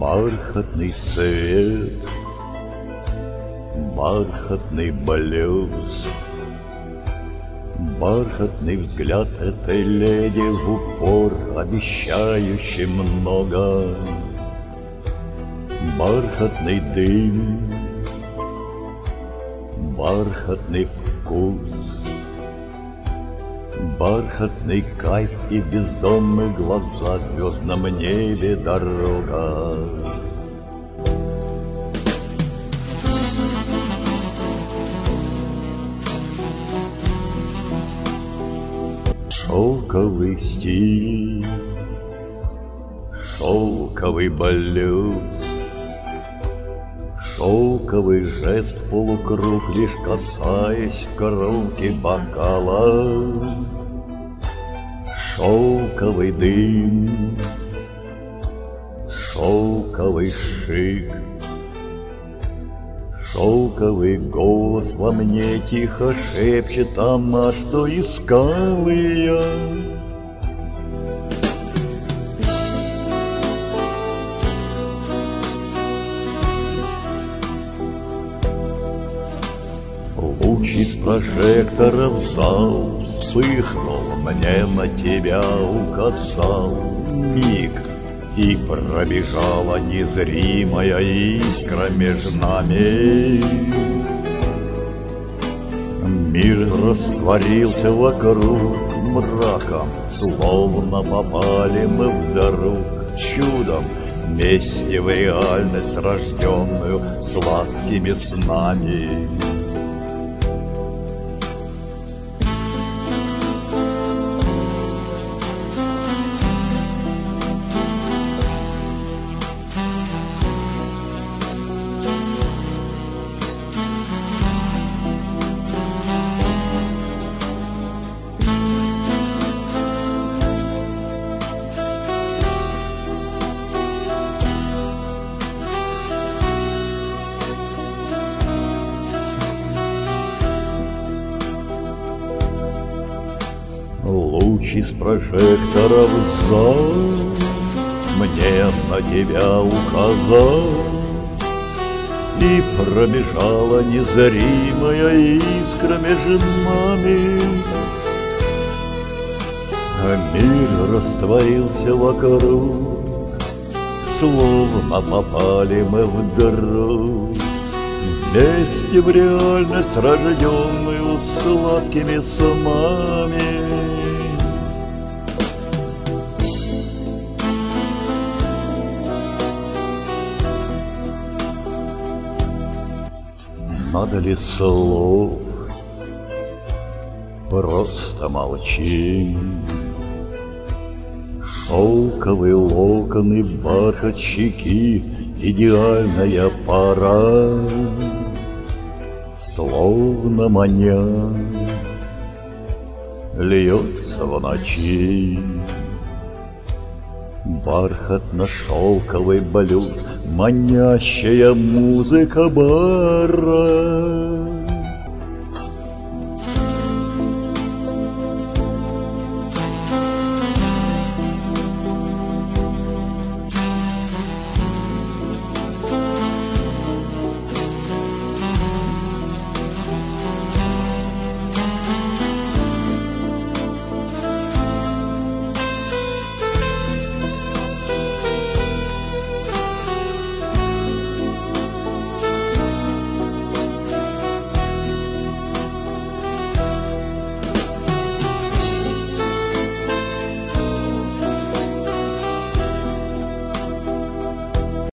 Бархатный свет, бархатный блюз, бархатный взгляд этой леди в упор, обещающий много. Бархатный дым, бархатный вкус, бархатный кайф и бездонные глаза, в звездном небе дорога. Шелковый стиль, шелковый блюз, шелковый жест полукруг, лишь касаясь кромки бокала. Шелковый дым, шелковый шик, шелковый голос во мне тихо шепчет она, что искал я. Луч из прожектора в зал вспыхнул, мне на тебя указал миг, и пробежала незримая искра между нами. Мир растворился вокруг мраком, словно попали мы вдруг чудом вместе в реальность, рожденную сладкими снами. Луч из прожектора в зал мне на тебя указал, и пробежала незримая искра между нами. А мир растворился вокруг, словно попали мы вдруг вместе в реальность, рожденную сладкими снами. Надо ли слов? Просто молчи. Шелковые локоны, бархат щеки, идеальная пара, словно маня, льется в ночи. Бархатно-шелковый блюз, манящая музыка бара.